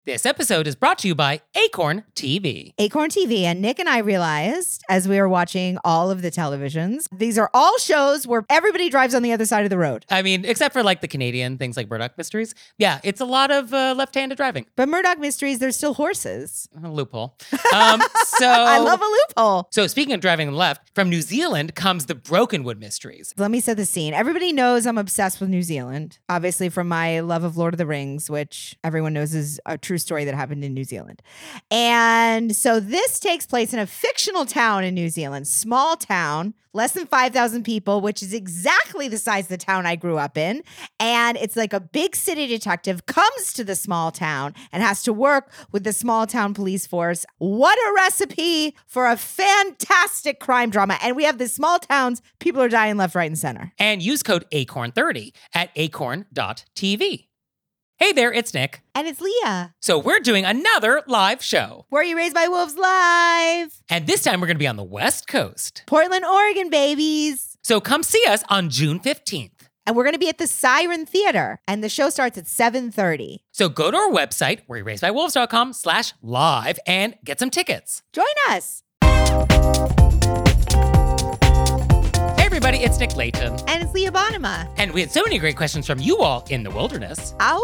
This episode is brought to you by Acorn TV. Acorn TV. And Nick and I realized as we were watching all of the televisions, these are all shows where everybody drives on the other side of the road. I mean, except for like the Canadian things like Murdoch Mysteries. Yeah, it's a lot of left-handed driving. But Murdoch Mysteries, there's still horses. A loophole. I love a loophole. So speaking of driving left, from New Zealand comes the Brokenwood Mysteries. Let me set the scene. Everybody knows I'm obsessed with New Zealand, obviously from my love of Lord of the Rings, which everyone knows is a true story that happened in New Zealand. And so this takes place in a fictional town in New Zealand, small town, less than 5,000 people, which is exactly the size of the town I grew up in. And it's like a big city detective comes to the small town and has to work with the small town police force. What a recipe for a fantastic crime drama. And we have the small towns, people are dying left, right, and center. And use code ACORN30 at acorn.tv. Hey there, it's Nick. And it's Leah. So we're doing another live show. Were You Raised by Wolves live? And this time we're going to be on the West Coast. Portland, Oregon, babies. So come see us on June 15th. And we're going to be at the Siren Theater. And the show starts at 7:30. So go to our website, wereyouRaisedByWolves.com/live and get some tickets. Join us. Hey everybody, it's Nick Layton. And it's Leah Bonema. And we had so many great questions from you all in the wilderness Ow!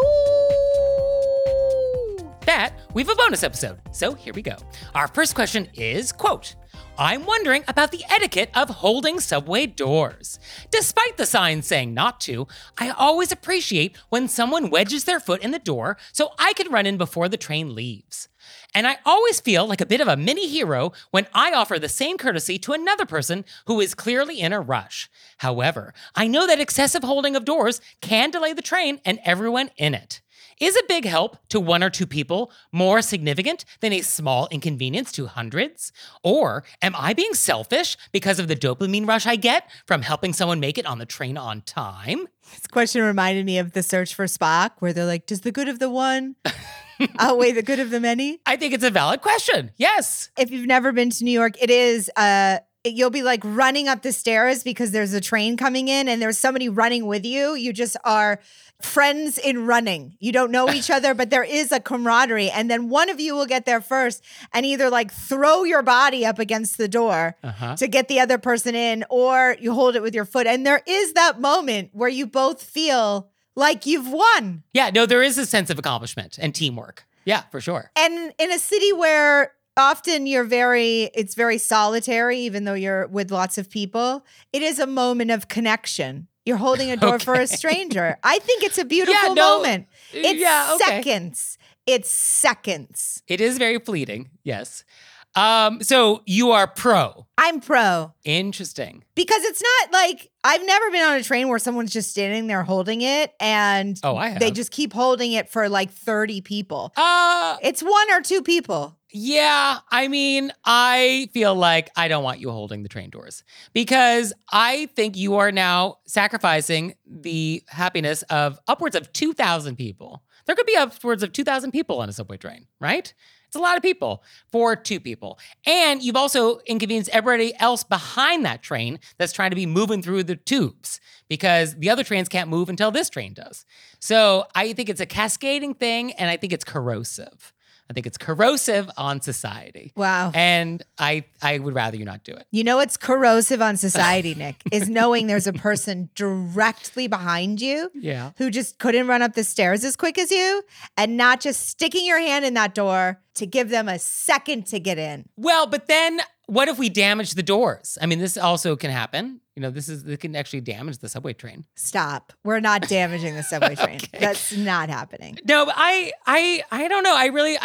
that we have a bonus episode. So here we go. Our first question is, quote, I'm wondering about the etiquette of holding subway doors. Despite the signs saying not to, I always appreciate when someone wedges their foot in the door so I can run in before the train leaves. And I always feel like a bit of a mini hero when I offer the same courtesy to another person who is clearly in a rush. However, I know that excessive holding of doors can delay the train and everyone in it. Is a big help to one or two people more significant than a small inconvenience to hundreds? Or am I being selfish because of the dopamine rush I get from helping someone make it on the train on time? This question reminded me of The Search for Spock, where they're like, does the good of the one outweigh the good of the many? I think it's a valid question. Yes. If you've never been to New York, it is, you'll be like running up the stairs because there's a train coming in and there's somebody running with you. You just are friends in running. You don't know each other, but there is a camaraderie. And then one of you will get there first and either like throw your body up against the door to get the other person in, or you hold it with your foot. And there is that moment where you both feel like you've won. Yeah, no, there is a sense of accomplishment and teamwork. Yeah, for sure. And in a city where often it's very solitary, even though you're with lots of people, it is a moment of connection. You're holding a door for a stranger. I think it's a beautiful moment. It's seconds. It's seconds. It is very fleeting, yes. So you are pro. I'm pro. Interesting. Because it's not like, I've never been on a train where someone's just standing there holding it and I have. They just keep holding it for like 30 people. It's one or two people. Yeah, I mean, I feel like I don't want you holding the train doors because I think you are now sacrificing the happiness of upwards of 2,000 people. There could be upwards of 2,000 people on a subway train, right? It's a lot of people for two people. And you've also inconvenienced everybody else behind that train that's trying to be moving through the tubes because the other trains can't move until this train does. So I think it's a cascading thing, and I think it's corrosive. I think it's corrosive on society. Wow. And I would rather you not do it. You know what's corrosive on society, Nick, is knowing there's a person directly behind you who just couldn't run up the stairs as quick as you and not just sticking your hand in that door to give them a second to get in. Well, but then what if we damage the doors? I mean, this also can happen. You know, it can actually damage the subway train. Stop. We're not damaging the subway train. Okay. That's not happening. No, but I don't know.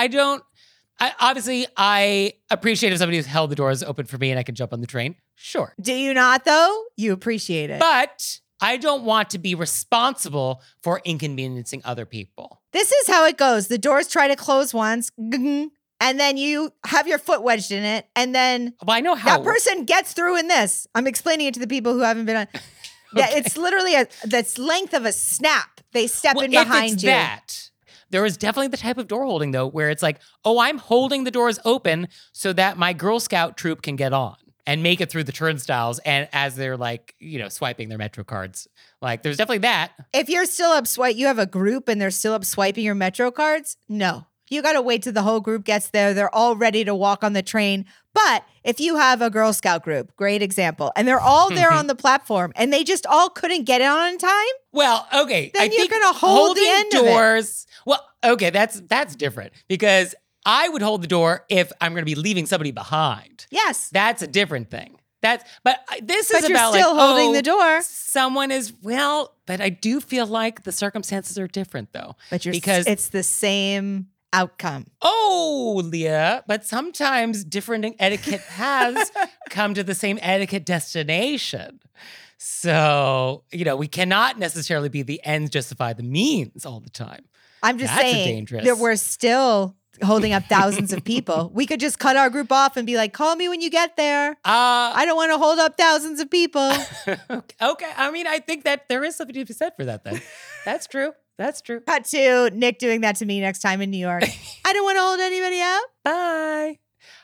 Obviously, I appreciate if somebody has held the doors open for me and I can jump on the train. Sure. Do you not, though? You appreciate it. But I don't want to be responsible for inconveniencing other people. This is how it goes. The doors try to close once. And then you have your foot wedged in it, and then I know how that person gets through in this. I'm explaining it to the people who haven't been on. Yeah, it's literally the length of a snap. They step in behind you. There is definitely the type of door holding, though, where it's like, oh, I'm holding the doors open so that my Girl Scout troop can get on and make it through the turnstiles, and as they're like, swiping their Metro cards. Like, there's definitely that. If you're still up you have a group and they're still up swiping your Metro cards? No. You got to wait till the whole group gets there. They're all ready to walk on the train. But if you have a Girl Scout group, great example, and they're all there on the platform and they just all couldn't get on time. Well, okay. Then I you're think going to hold the holding end of it. doors. Well, okay, that's different because I would hold the door if I'm going to be leaving somebody behind. Yes. That's a different thing. This But is you're about still like, holding the door. Someone is, but I do feel like the circumstances are different though. But because it's the same outcome. Oh, Leah, but sometimes different etiquette paths come to the same etiquette destination. So, we cannot necessarily be the ends justify the means all the time. I'm just That's saying dangerous. that we're still holding up thousands of people. We could just cut our group off and be like, call me when you get there. I don't want to hold up thousands of people. Okay. I mean, I think that there is something to be said for that then. That's true. That's true. Cut to Nick doing that to me next time in New York. I don't want to hold anybody up. Bye.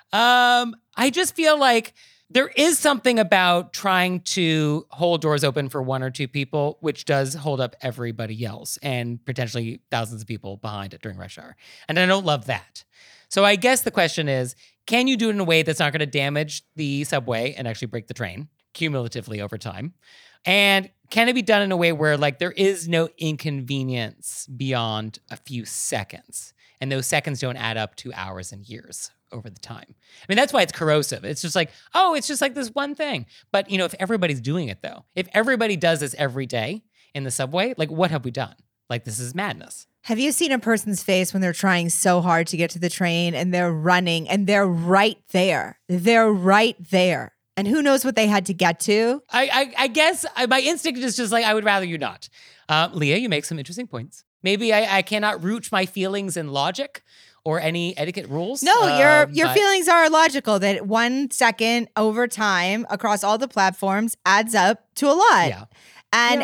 I just feel like there is something about trying to hold doors open for one or two people, which does hold up everybody else and potentially thousands of people behind it during rush hour. And I don't love that. So I guess the question is, can you do it in a way that's not going to damage the subway and actually break the train cumulatively over time? And can it be done in a way where there is no inconvenience beyond a few seconds? And those seconds don't add up to hours and years over the time. I mean, that's why it's corrosive. It's just it's just like this one thing. But, if everybody's doing it though, if everybody does this every day in the subway, what have we done? This is madness. Have you seen a person's face when they're trying so hard to get to the train and they're running and they're right there? They're right there. And who knows what they had to get to? I guess my instinct is just I would rather you not. Leah, you make some interesting points. Maybe I cannot root my feelings in logic or any etiquette rules. No, your feelings are logical that 1 second over time across all the platforms adds up to a lot. Yeah. And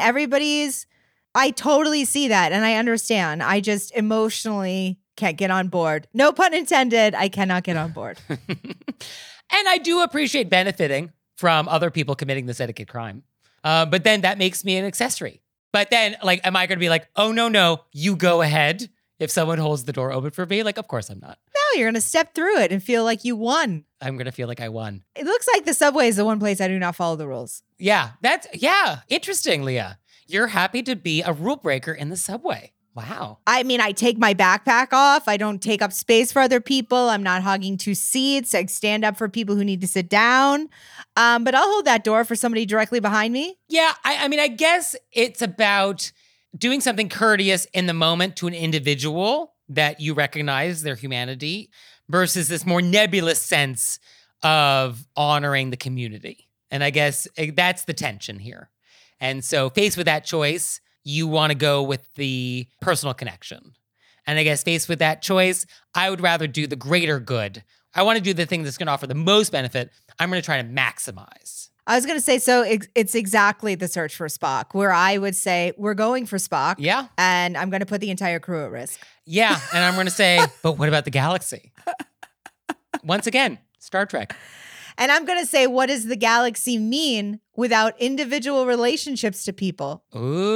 I totally see that and I understand. I just emotionally can't get on board. No pun intended. I cannot get on board. And I do appreciate benefiting from other people committing this etiquette crime. But then that makes me an accessory. But then, am I going to be oh, no, you go ahead if someone holds the door open for me? Of course I'm not. No, you're going to step through it and feel like you won. I'm going to feel like I won. It looks like the subway is the one place I do not follow the rules. Yeah, interesting, Leah. You're happy to be a rule breaker in the subway. Wow. I mean, I take my backpack off. I don't take up space for other people. I'm not hogging 2 seats. I stand up for people who need to sit down. But I'll hold that door for somebody directly behind me. Yeah, I mean, I guess it's about doing something courteous in the moment to an individual that you recognize their humanity versus this more nebulous sense of honoring the community. And I guess that's the tension here. And so faced with that choice, you want to go with the personal connection. And I guess faced with that choice, I would rather do the greater good. I want to do the thing that's going to offer the most benefit. I'm going to try to maximize. I was going to say, so it's exactly the search for Spock, where I would say, we're going for Spock. Yeah. And I'm going to put the entire crew at risk. Yeah. And I'm going to say, but what about the galaxy? Once again, Star Trek. And I'm going to say, what does the galaxy mean without individual relationships to people?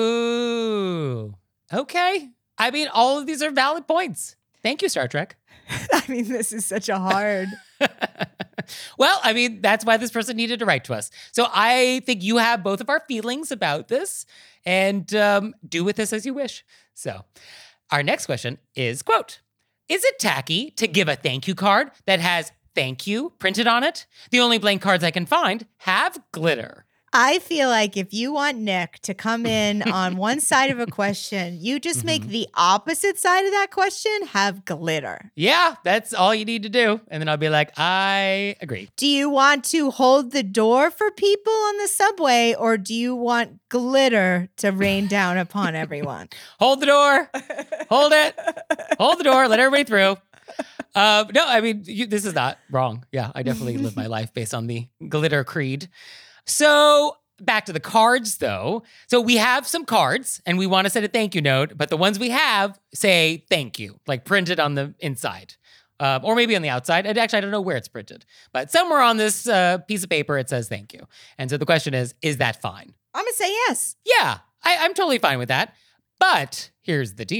Ooh. Okay. I mean, all of these are valid points. Thank you, Star Trek. I mean, this is such a hard... Well, I mean, that's why this person needed to write to us. So I think you have both of our feelings about this and do with this as you wish. So our next question is, quote, is it tacky to give a thank you card that has thank you printed on it? The only blank cards I can find have glitter. I feel like if you want Nick to come in on one side of a question, you just make the opposite side of that question have glitter. Yeah, that's all you need to do. And then I'll be like, I agree. Do you want to hold the door for people on the subway or do you want glitter to rain down upon everyone? Hold the door. Hold it. Hold the door. Let everybody through. No, I mean, this is not wrong. Yeah, I definitely live my life based on the glitter creed. So back to the cards, though. So we have some cards, and we want to send a thank you note, but the ones we have say thank you, printed on the inside. Or maybe on the outside. And actually, I don't know where it's printed. But somewhere on this piece of paper, it says thank you. And so the question is that fine? I'm going to say yes. Yeah, I'm totally fine with that. But here's the deal.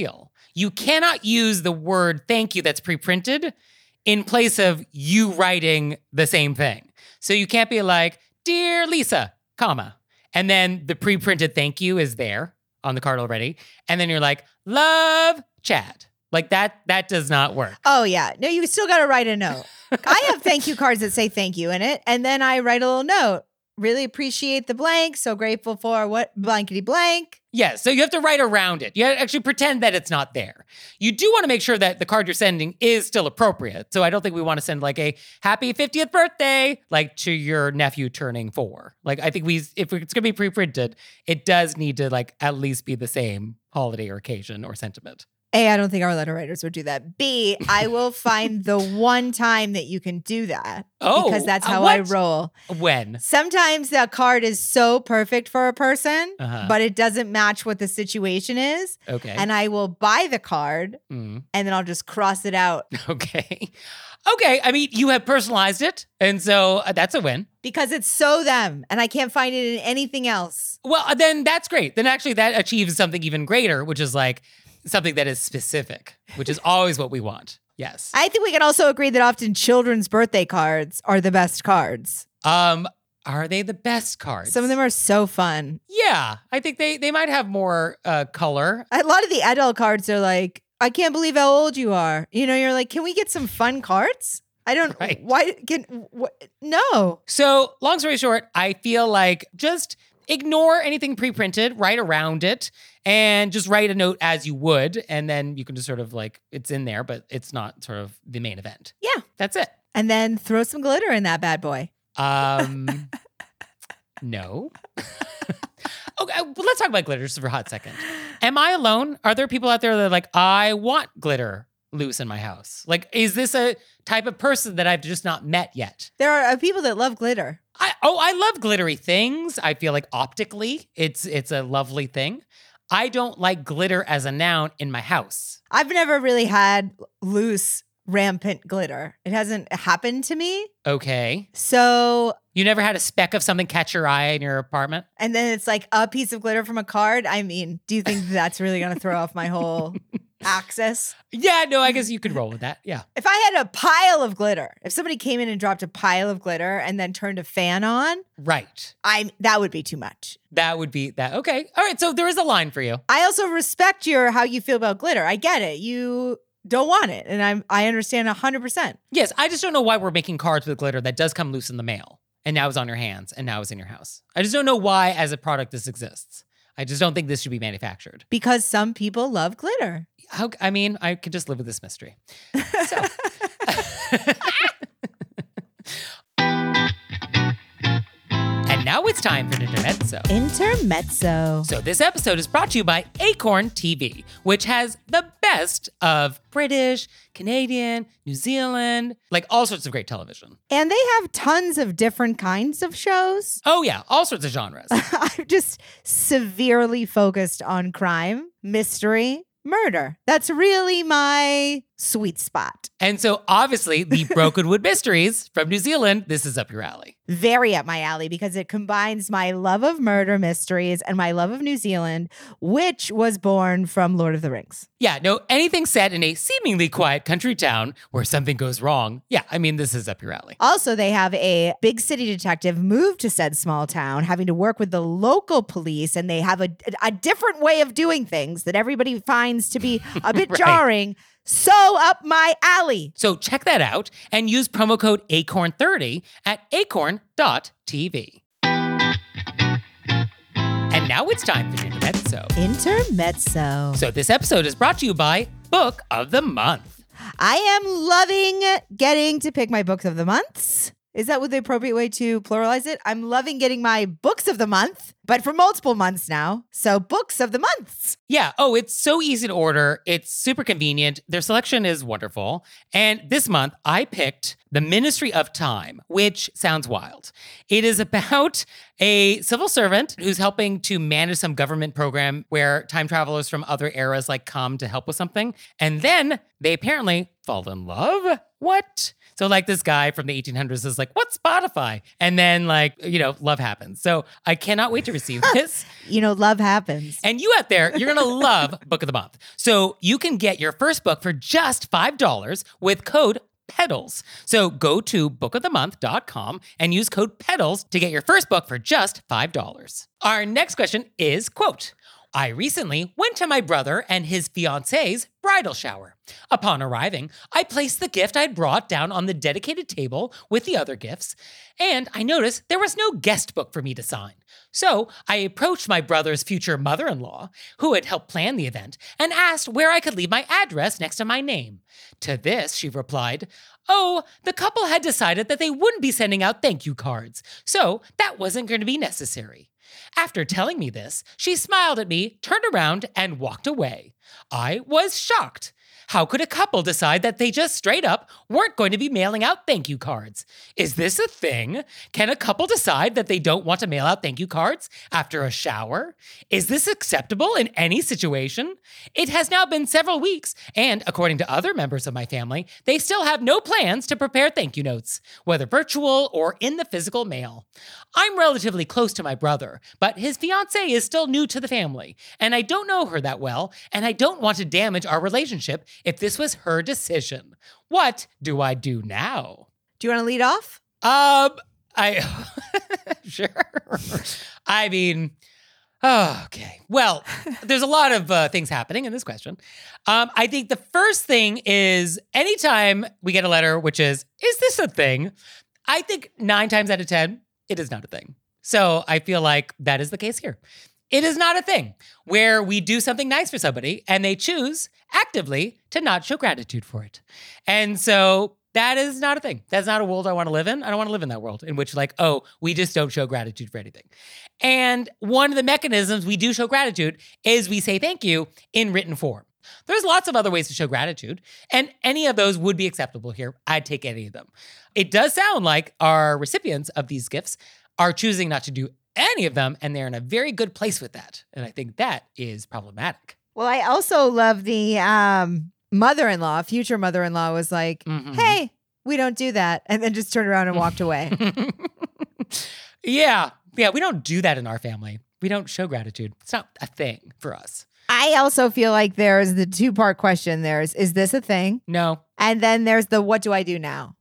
you cannot use the word thank you that's pre-printed in place of you writing the same thing. So you can't be like, dear Lisa, comma. And then the pre-printed thank you is there on the card already. And then you're like, love, Chad. Like that does not work. Oh, yeah. No, you still got to write a note. I have thank you cards that say thank you in it. And then I write a little note. Really appreciate the blank. So grateful for what blankety blank. Yeah, so you have to write around it. You have to actually pretend that it's not there. You do want to make sure that the card you're sending is still appropriate. So I don't think we want to send like a happy 50th birthday, like to your nephew turning 4. Like I think if it's going to be pre-printed, it does need to like at least be the same holiday or occasion or sentiment. A, I don't think our letter writers would do that. B, I will find the one time that you can do that. Oh, because that's how I roll. When? Sometimes that card is so perfect for a person, but it doesn't match what the situation is. Okay. And I will buy the card and then I'll just cross it out. Okay. Okay. I mean, you have personalized it. And so that's a win. Because it's so them and I can't find it in anything else. Well, then that's great. Then actually that achieves something even greater, which is like, something that is specific, which is always what we want. Yes. I think we can also agree that often children's birthday cards are the best cards. Are they the best cards? Some of them are so fun. Yeah. I think they might have more color. A lot of the adult cards are like, I can't believe how old you are. You know, you're like, can we get some fun cards? I don't, right. No. So long story short, I feel like just ignore anything pre-printed, write around it, and just write a note as you would. And then you can just sort of like, it's in there, but it's not sort of the main event. Yeah. That's it. And then throw some glitter in that bad boy. No. Okay, well, let's talk about glitter just for a hot second. Am I alone? Are there people out there that are like, I want glitter loose in my house? Like, is this a type of person that I've just not met yet? There are people that love glitter. I love glittery things. I feel like optically, it's a lovely thing. I don't like glitter as a noun in my house. I've never really had loose, rampant glitter. It hasn't happened to me. Okay. So you never had a speck of something catch your eye in your apartment? And then it's like a piece of glitter from a card. I mean, do you think that's really going to throw off my whole axis? Yeah, no, I guess you could roll with that. Yeah. If I had a pile of glitter, if somebody came in and dropped a pile of glitter and then turned a fan on, right. That would be too much. That would be that. Okay. All right. So there is a line for you. I also respect how you feel about glitter. I get it. You don't want it. And I understand 100%. Yes. I just don't know why we're making cards with glitter that does come loose in the mail. And now it's on your hands and now it's in your house. I just don't know why as a product this exists. I just don't think this should be manufactured. Because some people love glitter. I could just live with this mystery. So. And now it's time for an intermezzo. Intermezzo. So this episode is brought to you by Acorn TV, which has the best of British, Canadian, New Zealand, like all sorts of great television. And they have tons of different kinds of shows. Oh yeah, all sorts of genres. I'm just severely focused on crime, mystery, murder. That's really my sweet spot. And so obviously the Brokenwood Mysteries from New Zealand, this is up your alley. Very up my alley because it combines my love of murder mysteries and my love of New Zealand, which was born from Lord of the Rings. Yeah, no, anything set in a seemingly quiet country town where something goes wrong. Yeah, I mean, this is up your alley. Also, they have a big city detective move to said small town, having to work with the local police, and they have a different way of doing things that everybody finds to be a bit right. jarring. So up my alley. So check that out and use promo code ACORN30 at acorn.tv. And now it's time for Intermezzo. Intermezzo. So this episode is brought to you by Book of the Month. I am loving getting to pick my books of the months. Is that what the appropriate way to pluralize it? I'm loving getting my books of the month, but for multiple months now. So books of the months. Yeah. Oh, it's so easy to order. It's super convenient. Their selection is wonderful. And this month I picked The Ministry of Time, which sounds wild. It is about a civil servant who's helping to manage some government program where time travelers from other eras come to help with something. And then they apparently fall in love? What? So like this guy from the 1800s is like, what's Spotify? And then love happens. So I cannot wait to receive this. Love happens. And you out there, you're going to love Book of the Month. So you can get your first book for just $5 with code PEDALS. So go to bookofthemonth.com and use code PEDALS to get your first book for just $5. Our next question is, quote, I recently went to my brother and his fiance's bridal shower. Upon arriving, I placed the gift I'd brought down on the dedicated table with the other gifts, and I noticed there was no guest book for me to sign. So I approached my brother's future mother-in-law, who had helped plan the event, and asked where I could leave my address next to my name. To this, she replied, oh, the couple had decided that they wouldn't be sending out thank you cards, so that wasn't going to be necessary. After telling me this, she smiled at me, turned around, and walked away. I was shocked. How could a couple decide that they just straight up weren't going to be mailing out thank you cards? Is this a thing? Can a couple decide that they don't want to mail out thank you cards after a shower? Is this acceptable in any situation? It has now been several weeks, and according to other members of my family, they still have no plans to prepare thank you notes, whether virtual or in the physical mail. I'm relatively close to my brother, but his fiancée is still new to the family, and I don't know her that well, and I don't want to damage our relationship if this was her decision. What do I do now? Do you want to lead off? Sure. I mean, okay. Well, there's a lot of things happening in this question. I think the first thing is anytime we get a letter, which is this a thing? I think 9 times out of 10, it is not a thing. So I feel like that is the case here. It is not a thing where we do something nice for somebody and they choose actively to not show gratitude for it. And so that is not a thing. That's not a world I want to live in. I don't want to live in that world in which we just don't show gratitude for anything. And one of the mechanisms we do show gratitude is we say thank you in written form. There's lots of other ways to show gratitude, and any of those would be acceptable here. I'd take any of them. It does sound like our recipients of these gifts are choosing not to do any of them, and they're in a very good place with that. And I think that is problematic. Well, I also love the mother-in-law, future mother-in-law was like, hey, we don't do that. And then just turned around and walked away. Yeah, we don't do that in our family. We don't show gratitude. It's not a thing for us. I also feel like there's the 2-part question. Is this a thing? No. And then there's the, what do I do now?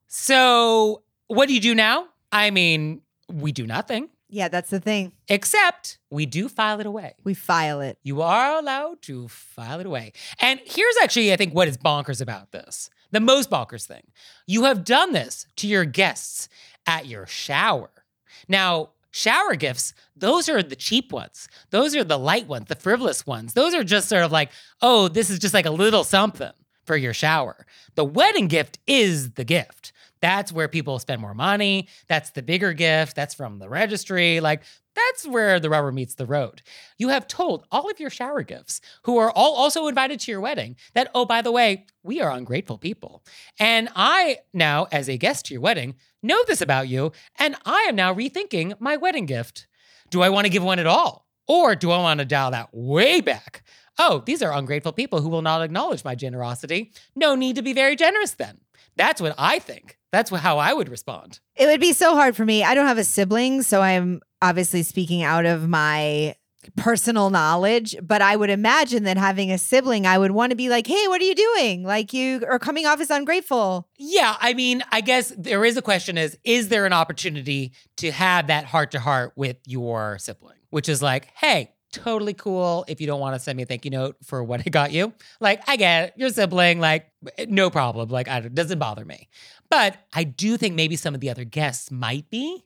So what do you do now? I mean, we do nothing. Yeah, that's the thing. Except we do file it away. We file it. You are allowed to file it away. And here's actually, I think, what is bonkers about this. The most bonkers thing. You have done this to your guests at your shower. Now, shower gifts, those are the cheap ones. Those are the light ones, the frivolous ones. Those are just sort of like, oh, this is just like a little something for your shower. The wedding gift is the gift. That's where people spend more money. That's the bigger gift. That's from the registry. That's where the rubber meets the road. You have told all of your shower gifts, who are all also invited to your wedding, that, oh, by the way, we are ungrateful people. And I now, as a guest to your wedding, know this about you, and I am now rethinking my wedding gift. Do I want to give one at all? Or do I want to dial that way back? Oh, these are ungrateful people who will not acknowledge my generosity. No need to be very generous then. That's what I think. That's how I would respond. It would be so hard for me. I don't have a sibling, so I'm obviously speaking out of my personal knowledge, but I would imagine that having a sibling, I would want to be like, hey, what are you doing? Like, you are coming off as ungrateful. Yeah, I mean, I guess there is a question is there an opportunity to have that heart-to-heart with your sibling? Which is like, hey, totally cool if you don't want to send me a thank you note for what I got you. I get it. Your sibling, no problem. It doesn't bother me. But I do think maybe some of the other guests might be.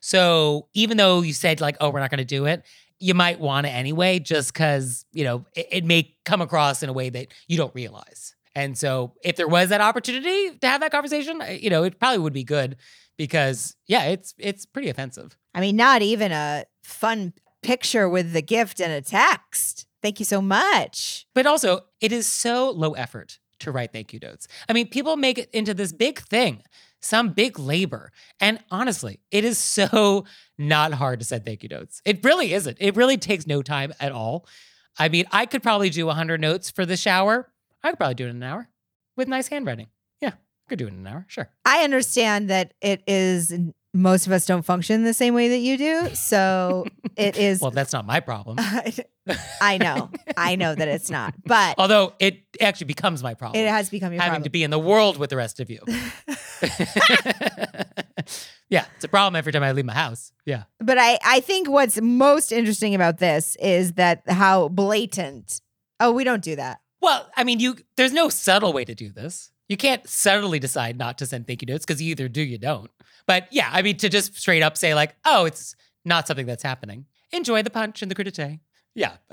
So even though you said oh, we're not going to do it, you might want to anyway, just because, it may come across in a way that you don't realize. And so if there was that opportunity to have that conversation, it probably would be good because, yeah, it's pretty offensive. I mean, not even a fun picture with the gift and a text. Thank you so much. But also, it is so low effort to write thank you notes. I mean, people make it into this big thing, some big labor. And honestly, it is so not hard to send thank you notes. It really isn't. It really takes no time at all. I mean, I could probably do 100 notes for the shower. I could probably do it in an hour with nice handwriting. Could do it in an hour, sure. I understand that it is, most of us don't function the same way that you do. So it is. Well, that's not my problem. I know that it's not, but Although it actually becomes my problem. it has become your having problem. to be in the world with the rest of you. Yeah, it's a problem every time I leave my house. Yeah. But I think what's most interesting about this is that how blatant. Oh, we don't do that. Well, I mean, there's no subtle way to do this. You can't subtly decide not to send thank you notes because you either do, you don't. But yeah, I mean, to just straight up say like, oh, it's not something that's happening. Enjoy the punch and the crudité. Yeah, I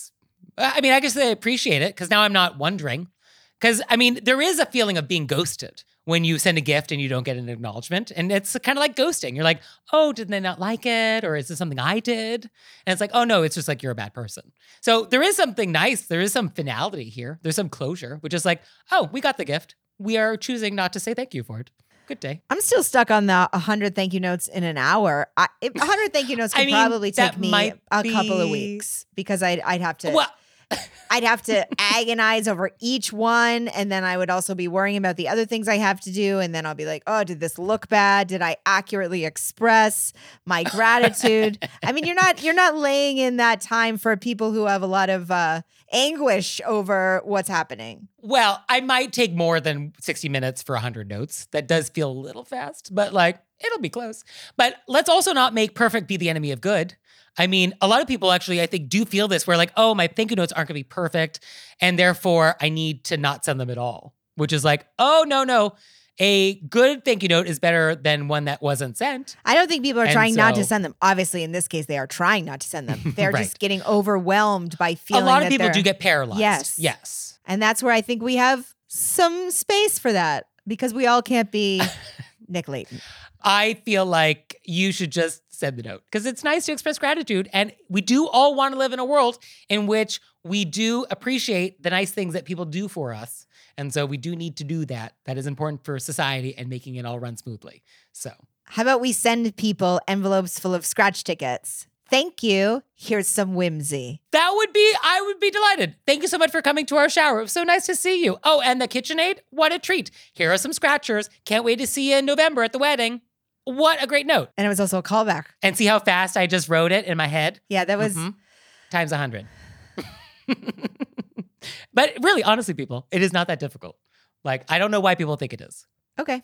mean, I guess they appreciate it because now I'm not wondering. Because, I mean, there is a feeling of being ghosted when you send a gift and you don't get an acknowledgement. And it's kind of like ghosting. You're like, oh, did they not like it? Or is this something I did? And it's like, oh, no, it's just like you're a bad person. So there is something nice. There is some finality here. There's some closure, which is like, oh, we got the gift. We are choosing not to say thank you for it. Good day. I'm still stuck on the 100 thank you notes in an hour. 100 thank you notes could probably take me a couple of weeks because I'd have to. Well, I'd have to agonize over each one. And then I would also be worrying about the other things I have to do. And then I'll be like, oh, did this look bad? Did I accurately express my gratitude? I mean, you're not laying in that time for people who have a lot of anguish over what's happening. Well, I might take more than 60 minutes for 100 notes. That does feel a little fast, but like, it'll be close. But let's also not make perfect be the enemy of good. I mean, a lot of people actually, I think, do feel this where like, oh, my thank you notes aren't going to be perfect. And therefore, I need to not send them at all, which is like, oh, no. A good thank you note is better than one that wasn't sent. I don't think people are trying not to send them. Obviously, in this case, they are trying not to send them. They're Right. just getting overwhelmed by feeling a lot of that people do get paralyzed. Yes. And that's where I think we have some space for that because we all can't be Nick Layton. I feel like you should just send the note because it's nice to express gratitude. And we do all want to live in a world in which we do appreciate the nice things that people do for us. And so we do need to do that. That is important for society and making it all run smoothly. So how about we send people envelopes full of scratch tickets? Thank you. Here's some whimsy. I would be delighted. Thank you so much for coming to our shower. It was so nice to see you. Oh, and the KitchenAid, what a treat. Here are some scratchers. Can't wait to see you in November at the wedding. What a great note. And it was also a callback. And see how fast I just wrote it in my head? Yeah, that was... Times 100. But really, honestly, people, it is not that difficult. Like, I don't know why people think it is. Okay.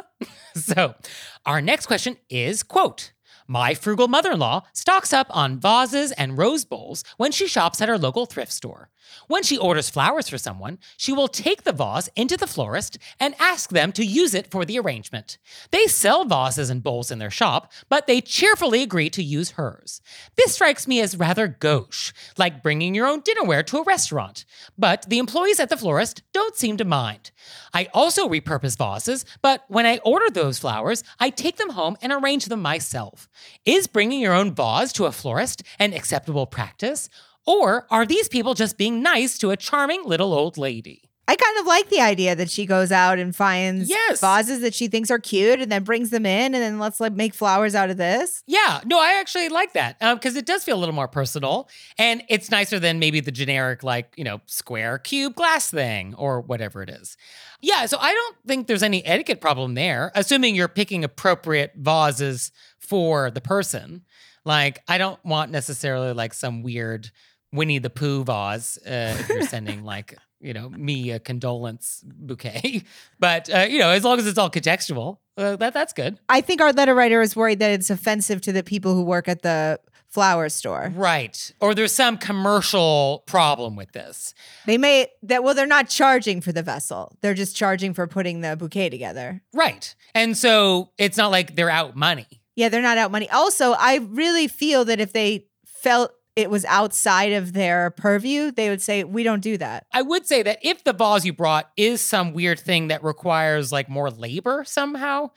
So our next question is, quote, my frugal mother-in-law stocks up on vases and rose bowls when she shops at her local thrift store. When she orders flowers for someone, she will take the vase into the florist and ask them to use it for the arrangement. They sell vases and bowls in their shop, but they cheerfully agree to use hers. This strikes me as rather gauche, like bringing your own dinnerware to a restaurant. But the employees at the florist don't seem to mind. I also repurpose vases, but when I order those flowers, I take them home and arrange them myself. Is bringing your own vase to a florist an acceptable practice? Or are these people just being nice to a charming little old lady? I kind of like the idea that she goes out and finds vases that she thinks are cute and then brings them in and then let's make flowers out of this. Yeah, no, I actually like that because it does feel a little more personal and it's nicer than maybe the generic square cube glass thing or whatever it is. Yeah, so I don't think there's any etiquette problem there, assuming you're picking appropriate vases for the person. Like, I don't want necessarily some weird Winnie the Pooh vase if you're sending me a condolence bouquet. But, as long as it's all contextual, that's good. I think our letter writer is worried that it's offensive to the people who work at the flower store. Right. Or there's some commercial problem with this. They're not charging for the vessel. They're just charging for putting the bouquet together. Right. And so it's not like they're out money. Yeah, they're not out money. Also, I really feel that if they felt it was outside of their purview, they would say, we don't do that. I would say that if the vase you brought is some weird thing that requires more labor somehow,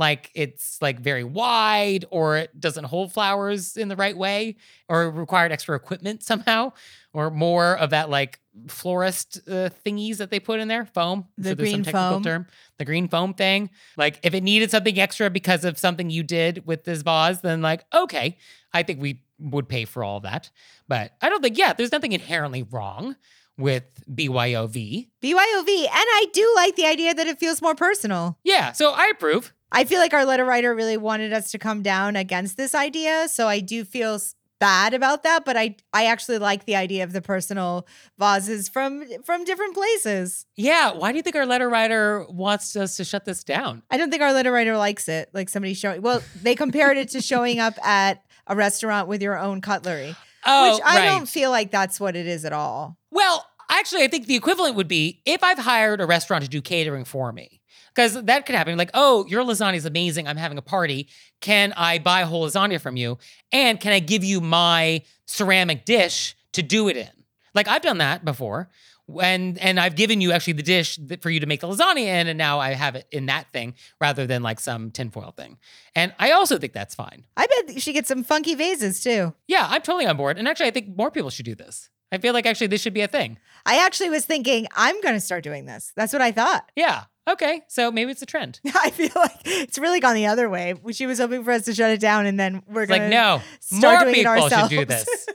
it's very wide or it doesn't hold flowers in the right way or required extra equipment somehow or more of that florist thingies that they put in there, foam. The green foam. The green foam thing. If it needed something extra because of something you did with this vase, then okay, I think we would pay for all of that. But I don't think, there's nothing inherently wrong with BYOV. BYOV. And I do like the idea that it feels more personal. Yeah, so I approve. I feel like our letter writer really wanted us to come down against this idea. So I do feel bad about that, but I actually like the idea of the personal vases from different places. Yeah, why do you think our letter writer wants us to shut this down? I don't think our letter writer likes it. Like somebody showing, well, they compared it to showing up at a restaurant with your own cutlery, Oh, which I right. don't feel like that's what it is at all. Well, actually, I think the equivalent would be if I've hired a restaurant to do catering for me. Because that could happen. Like, oh, your lasagna is amazing. I'm having a party. Can I buy a whole lasagna from you? And can I give you my ceramic dish to do it in? Like, I've done that before. And I've given you actually the dish for you to make the lasagna in, and now I have it in that thing rather than like some tinfoil thing. And I also think that's fine. I bet she gets some funky vases too. Yeah, I'm totally on board. And actually, I think more people should do this. I feel like actually this should be a thing. I actually was thinking, I'm going to start doing this. That's what I thought. Yeah. Okay. So maybe it's a trend. I feel like it's really gone the other way. She was hoping for us to shut it down, and then we're going to no, start more doing it people should ourselves. do this.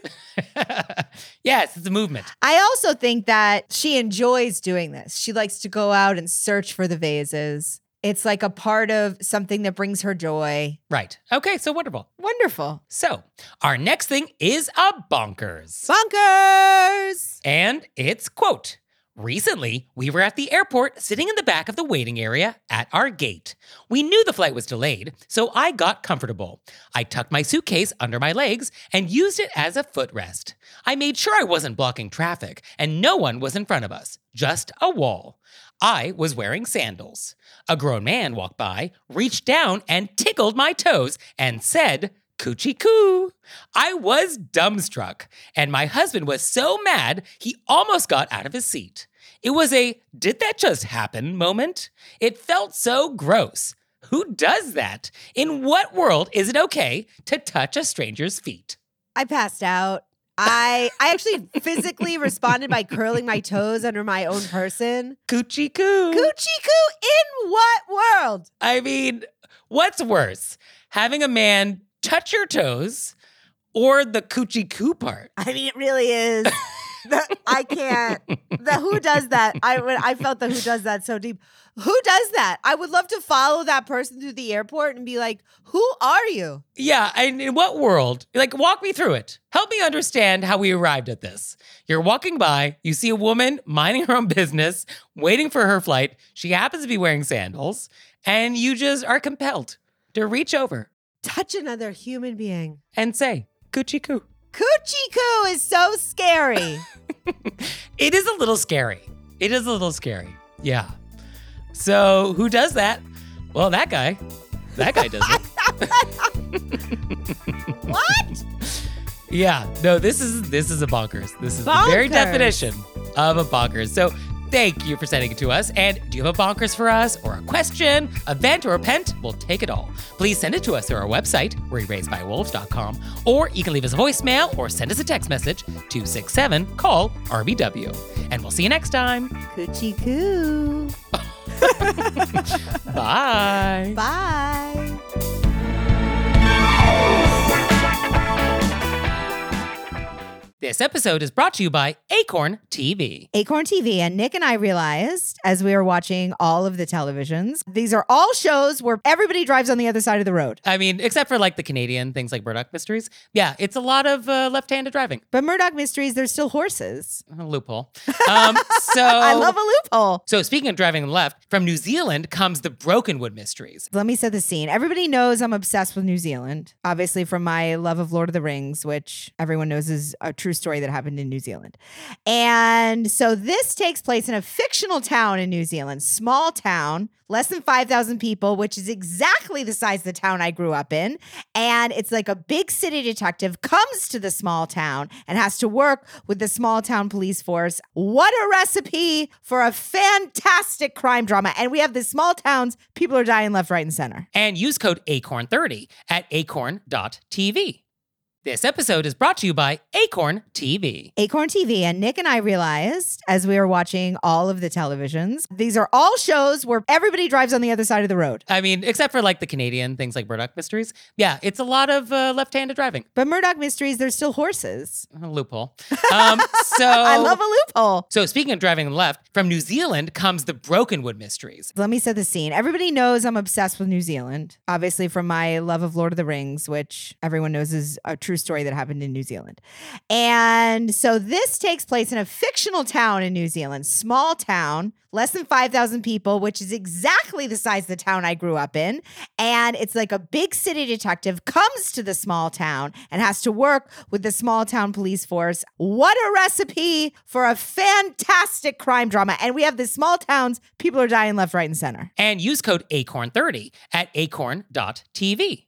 Yes, it's a movement. I also think that she enjoys doing this. She likes to go out and search for the vases. It's like a part of something that brings her joy. Right. Okay. So wonderful. Wonderful. So our next thing is a bonkers. Bonkers! And it's, quote, recently, we were at the airport sitting in the back of the waiting area at our gate. We knew the flight was delayed, so I got comfortable. I tucked my suitcase under my legs and used it as a footrest. I made sure I wasn't blocking traffic and no one was in front of us, just a wall. I was wearing sandals. A grown man walked by, reached down and tickled my toes and said, "Coochie coo." I was dumbstruck, and my husband was so mad he almost got out of his seat. It was a "did that just happen" moment. It felt so gross. Who does that? In what world is it okay to touch a stranger's feet? I passed out. I actually physically responded by curling my toes under my own person. Coochie coo. Coochie coo in what world? I mean, what's worse? Having a man touch your toes or the coochie coo part? I mean, it really is. I can't. The who does that? I felt the who does that so deep. Who does that? I would love to follow that person through the airport and be like, who are you? Yeah, and in what world? Like, walk me through it. Help me understand how we arrived at this. You're walking by, you see a woman minding her own business, waiting for her flight. She happens to be wearing sandals, and you just are compelled to reach over, Touch another human being. and say, "Coochie coo." Coochie coo is so scary. It is a little scary. It is a little scary. Yeah. So who does that? Well, that guy. That guy does it. What? Yeah. No, this is a bonkers. This is the very Bonkers. definition of a bonkers. So thank you for sending it to us. And do you have a bonkers for us, or a question, a vent, or a pent? We'll take it all. Please send it to us through our website, wereraisedbywolves.com, or you can leave us a voicemail or send us a text message to 67-CALL-RBW. And we'll see you next time. Coochie coo. Bye. Bye. This episode is brought to you by Acorn TV. Acorn TV. And Nick and I realized as we were watching all of the televisions, these are all shows where everybody drives on the other side of the road. I mean, except for like the Canadian things like Murdoch Mysteries. Yeah, it's a lot of left-handed driving. But Murdoch Mysteries, there's still horses. A loophole. I love a loophole. So speaking of driving left, from New Zealand comes the Brokenwood Mysteries. Let me set the scene. Everybody knows I'm obsessed with New Zealand, obviously from my love of Lord of the Rings, which everyone knows is a true story that happened in New Zealand. And so this takes place in a fictional town in New Zealand, small town, less than 5,000 people, which is exactly the size of the town I grew up in. And it's like a big city detective comes to the small town and has to work with the small town police force. What a recipe for a fantastic crime drama. And we have the small towns, people are dying left, right, and center. And use code ACORN30 at acorn.tv. This episode is brought to you by Acorn TV. Acorn TV. And Nick and I realized as we were watching all of the televisions, these are all shows where everybody drives on the other side of the road. I mean, except for like the Canadian things like Murdoch Mysteries. Yeah, it's a lot of left-handed driving. But Murdoch Mysteries, there's still horses. A loophole. I love a loophole. So speaking of driving left, from New Zealand comes the Brokenwood Mysteries. Let me set the scene. Everybody knows I'm obsessed with New Zealand, obviously from my love of Lord of the Rings, which everyone knows is a true story that happened in New Zealand. And so this takes place in a fictional town in New Zealand, small town, less than 5,000 people, which is exactly the size of the town I grew up in. And it's like a big city detective comes to the small town and has to work with the small town police force. What a recipe for a fantastic crime drama. And we have the small towns, people are dying left, right, and center. And use code ACORN30 at acorn.tv.